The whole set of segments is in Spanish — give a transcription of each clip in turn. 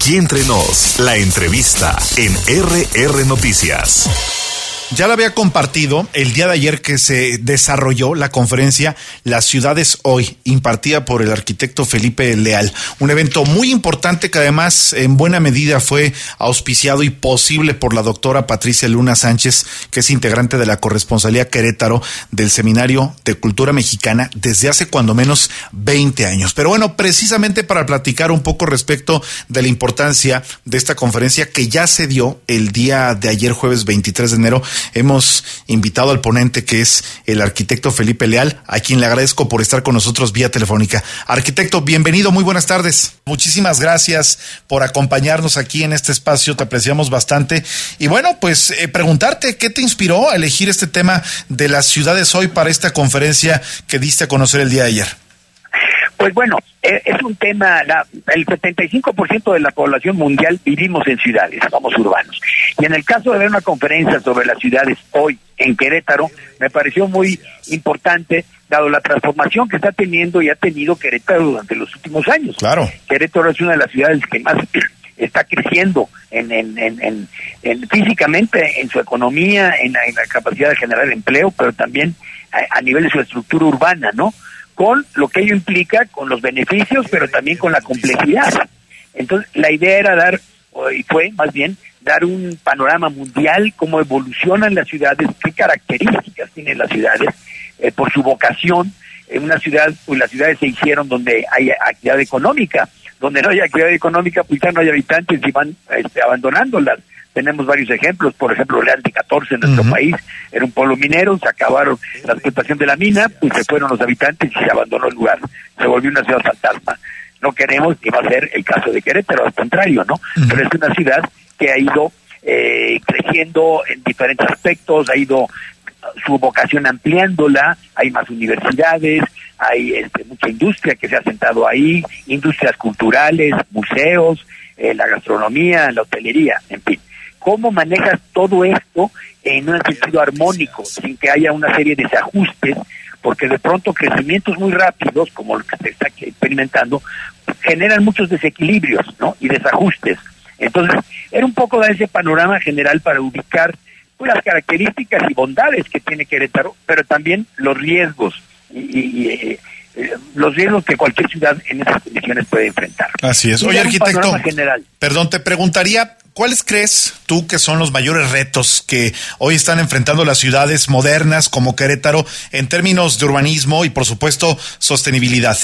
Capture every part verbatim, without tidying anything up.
Aquí entre nos, la entrevista en R R Noticias. Ya la había compartido el día de ayer que se desarrolló la conferencia Las Ciudades Hoy, impartida por el arquitecto Felipe Leal. Un evento muy importante que además en buena medida fue auspiciado y posible por la doctora Patricia Luna Sánchez, que es integrante de la corresponsalía Querétaro del Seminario de Cultura Mexicana desde hace cuando menos veinte años. Pero bueno, precisamente para platicar un poco respecto de la importancia de esta conferencia que ya se dio el día de ayer, jueves veintitrés de enero, hemos invitado al ponente, que es el arquitecto Felipe Leal, a quien le agradezco por estar con nosotros vía telefónica. Arquitecto, bienvenido, muy buenas tardes. Muchísimas gracias por acompañarnos aquí en este espacio, te apreciamos bastante. Y bueno, pues eh, preguntarte, ¿qué te inspiró a elegir este tema de las ciudades hoy para esta conferencia que diste a conocer el día de ayer? Pues bueno, es un tema, la, el setenta y cinco por ciento de la población mundial vivimos en ciudades, somos urbanos. Y en el caso de ver una conferencia sobre las ciudades hoy en Querétaro, me pareció muy importante, dado la transformación que está teniendo y ha tenido Querétaro durante los últimos años. Claro. Querétaro es una de las ciudades que más está creciendo en, en, en, en, en físicamente, en su economía, en la, en la capacidad de generar empleo, pero también a, a nivel de su estructura urbana, ¿no? Con lo que ello implica, con los beneficios, pero también con la complejidad. Entonces, la idea era dar, y fue más bien, dar un panorama mundial, cómo evolucionan las ciudades, qué características tienen las ciudades, eh, por su vocación. En una ciudad, pues las ciudades se hicieron donde hay actividad económica, donde no hay actividad económica, pues ya no hay habitantes y van este, abandonándolas. Tenemos varios ejemplos, por ejemplo, Leal de catorce en nuestro uh-huh. país, era un pueblo minero, se acabaron la explotación de la mina, pues se fueron los habitantes y se abandonó el lugar, se volvió una ciudad fantasma. No queremos que va a ser el caso de Querétaro, al contrario, ¿no? Uh-huh. Pero es una ciudad que ha ido eh, creciendo en diferentes aspectos, ha ido su vocación ampliándola, hay más universidades, hay este, mucha industria que se ha sentado ahí, industrias culturales, museos, eh, la gastronomía, la hotelería, en fin. ¿Cómo manejas todo esto en un sentido armónico, sin que haya una serie de desajustes? Porque de pronto crecimientos muy rápidos, como lo que se está experimentando, generan muchos desequilibrios, ¿no? Y desajustes. Entonces, era un poco dar ese panorama general para ubicar pues, las características y bondades que tiene Querétaro, pero también los riesgos y, y eh, eh, los riesgos que cualquier ciudad en esas condiciones puede enfrentar. Así es. Oye, arquitecto, perdón, te preguntaría, ¿cuáles crees tú que son los mayores retos que hoy están enfrentando las ciudades modernas como Querétaro en términos de urbanismo y, por supuesto, sostenibilidad?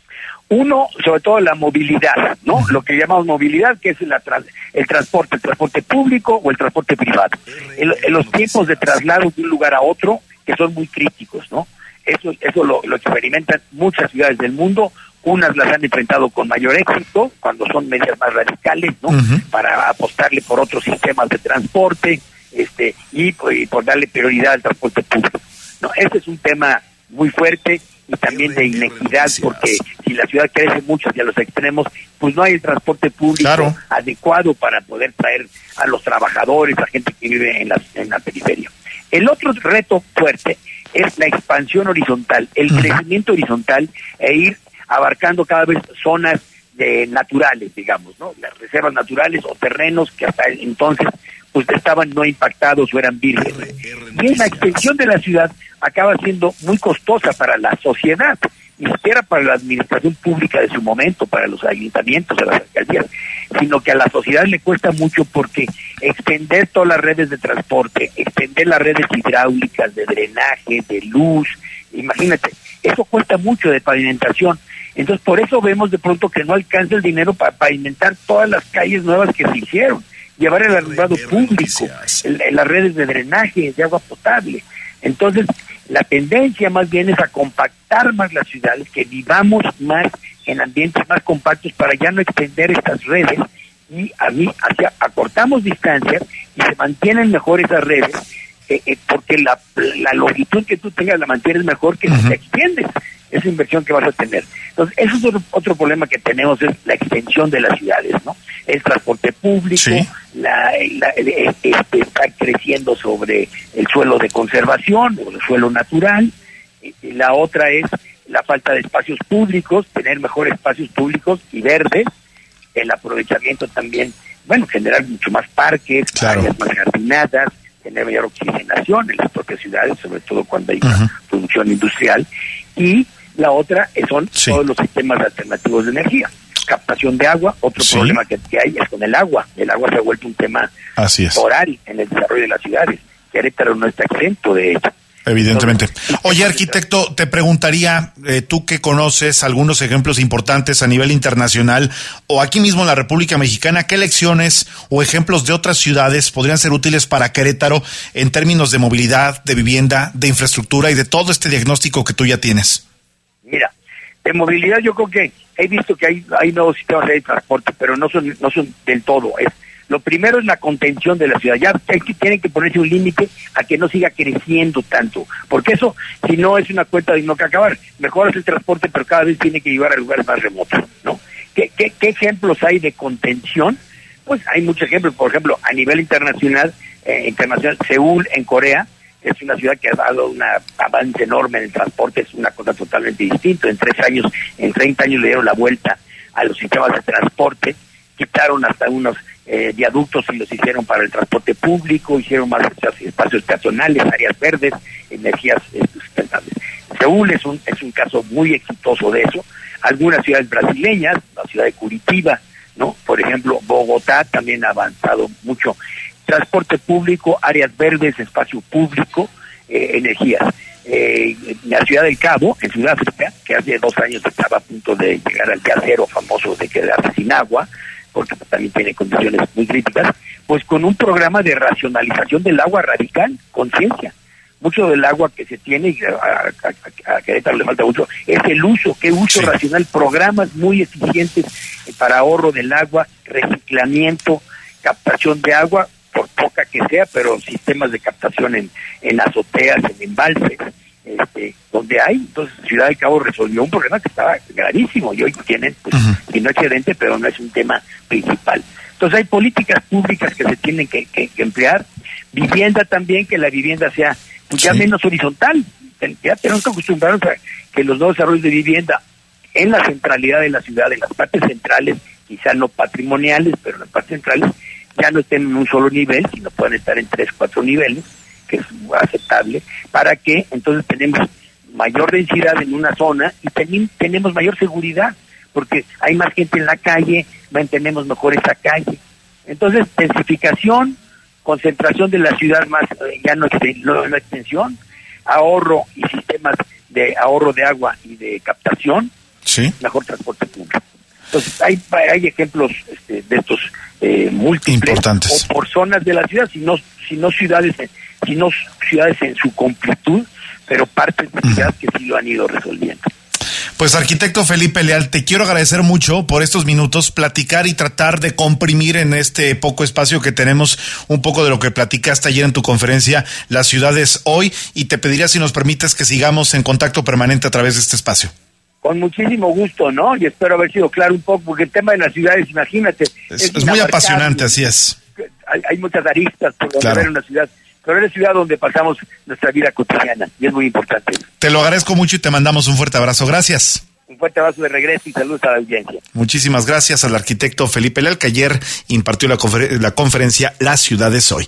Uno, sobre todo la movilidad, ¿no? Uh-huh. Lo que llamamos movilidad, que es la tra- el transporte, el transporte público o el transporte privado. El, el, los tiempos de traslado de un lugar a otro, que son muy críticos, ¿no? Eso, eso lo, lo experimentan muchas ciudades del mundo. Unas las han enfrentado con mayor éxito, cuando son medidas más radicales, ¿no? Uh-huh. Para apostarle por otros sistemas de transporte, este, y, y por darle prioridad al transporte público, ¿no? Este es un tema muy fuerte y también de inequidad, porque si la ciudad crece mucho hacia los extremos, pues no hay el transporte público claro. adecuado para poder traer a los trabajadores, a gente que vive en la, en la periferia. El otro reto fuerte es la expansión horizontal, el uh-huh. crecimiento horizontal e ir abarcando cada vez zonas de naturales, digamos, ¿no? Las reservas naturales o terrenos que hasta entonces pues estaban no impactados o eran vírgenes. Y en la extensión de la ciudad acaba siendo muy costosa para la sociedad, ni siquiera para la administración pública de su momento, para los ayuntamientos, a las alcaldías, sino que a la sociedad le cuesta mucho porque extender todas las redes de transporte, extender las redes hidráulicas, de drenaje, de luz, imagínate, eso cuesta mucho de pavimentación. Entonces, por eso vemos de pronto que no alcanza el dinero para pavimentar todas las calles nuevas que se hicieron, llevar el alumbrado público, el, el, las redes de drenaje, de agua potable. Entonces, la tendencia más bien es a compactar más las ciudades, que vivamos más en ambientes más compactos para ya no extender estas redes y a mí hacia, acortamos distancias y se mantienen mejor esas redes, eh, eh, porque la, la longitud que tú tengas la mantienes mejor que uh-huh. si te extiendes esa inversión que vas a tener. Entonces, eso es otro, otro problema que tenemos, es la extensión de las ciudades, ¿no? El transporte público, sí. la, la, este, está creciendo sobre el suelo de conservación, o el suelo natural. La otra es la falta de espacios públicos, tener mejores espacios públicos y verdes, el aprovechamiento también, bueno, generar mucho más parques, claro. áreas más jardinadas, tener mayor oxigenación en las propias ciudades, sobre todo cuando hay uh-huh. producción industrial. Y la otra son sí. todos los sistemas alternativos de energía. Captación de agua, otro sí. problema que, que hay es con el agua. El agua se ha vuelto un tema oral en el desarrollo de las ciudades. Querétaro no está exento de ello. Evidentemente. Entonces, oye, arquitecto, te preguntaría, eh, tú que conoces algunos ejemplos importantes a nivel internacional o aquí mismo en la República Mexicana, ¿qué lecciones o ejemplos de otras ciudades podrían ser útiles para Querétaro en términos de movilidad, de vivienda, de infraestructura y de todo este diagnóstico que tú ya tienes? Mira, de movilidad yo creo que he visto que hay, hay nuevos sistemas de transporte, pero no son, no son del todo. Es, lo primero es la contención de la ciudad. Ya hay que, tienen que ponerse un límite a que no siga creciendo tanto, porque eso, si no, es una cuenta de no que acabar. Mejoras el transporte, pero cada vez tiene que llevar a lugares más remotos, ¿no? ¿Qué, qué, qué ejemplos hay de contención? Pues hay muchos ejemplos. Por ejemplo, a nivel internacional, eh, internacional, Seúl, en Corea, es una ciudad que ha dado un avance enorme en el transporte, es una cosa totalmente distinta. En tres años, en treinta años le dieron la vuelta a los sistemas de transporte, quitaron hasta unos eh, viaductos y los hicieron para el transporte público, hicieron más espacios peatonales, áreas verdes, energías eh, sustentables. Seúl es un, es un caso muy exitoso de eso. Algunas ciudades brasileñas, la ciudad de Curitiba, ¿no? Por ejemplo, Bogotá también ha avanzado mucho. Transporte público, áreas verdes, espacio público, eh, energías. Eh, la Ciudad del Cabo, en Sudáfrica, que hace dos años estaba a punto de llegar al día cero famoso de quedarse sin agua, porque también tiene condiciones muy críticas, pues con un programa de racionalización del agua radical, conciencia. Mucho del agua que se tiene, y a, a, a Querétaro le falta mucho, es el uso, qué uso sí. racional, programas muy eficientes para ahorro del agua, reciclamiento, captación de agua, por poca que sea, pero sistemas de captación en, en azoteas, en embalses, este, donde hay. Entonces, Ciudad del Cabo resolvió un problema que estaba gravísimo y hoy tienen, pues, uh-huh. y no excedente, pero no es un tema principal. Entonces, hay políticas públicas que se tienen que, que, que emplear. Vivienda también, que la vivienda sea pues, ya sí. menos horizontal. Ya tenemos que acostumbrarnos a que los nuevos desarrollos de vivienda en la centralidad de la ciudad, en las partes centrales, quizá no patrimoniales, pero en las partes centrales, ya no estén en un solo nivel, sino pueden estar en tres, cuatro niveles, que es aceptable, para que entonces tenemos mayor densidad en una zona y también tenemos mayor seguridad, porque hay más gente en la calle, mantenemos mejor esa calle. Entonces, densificación, concentración de la ciudad más, ya no, no, no extensión, ahorro y sistemas de ahorro de agua y de captación, sí. mejor transporte público. Entonces, hay, hay ejemplos este, de estos eh, múltiples importantes. O por zonas de la ciudad, sino, sino ciudades, sino ciudades en su completud, pero partes de ciudad uh-huh. que sí lo han ido resolviendo. Pues arquitecto Felipe Leal, te quiero agradecer mucho por estos minutos, platicar y tratar de comprimir en este poco espacio que tenemos un poco de lo que platicaste ayer en tu conferencia, Las Ciudades Hoy, y te pediría si nos permites que sigamos en contacto permanente a través de este espacio. Con muchísimo gusto, ¿no? Y espero haber sido claro un poco, porque el tema de las ciudades, imagínate... Es, es, es muy apasionante, así es. Hay, hay muchas aristas por donde claro. ver una ciudad, pero es una ciudad donde pasamos nuestra vida cotidiana, y es muy importante. Te lo agradezco mucho y te mandamos un fuerte abrazo. Gracias. Un fuerte abrazo de regreso y saludos a la audiencia. Muchísimas gracias al arquitecto Felipe Leal, que ayer impartió la, confer- la conferencia Las Ciudades Hoy.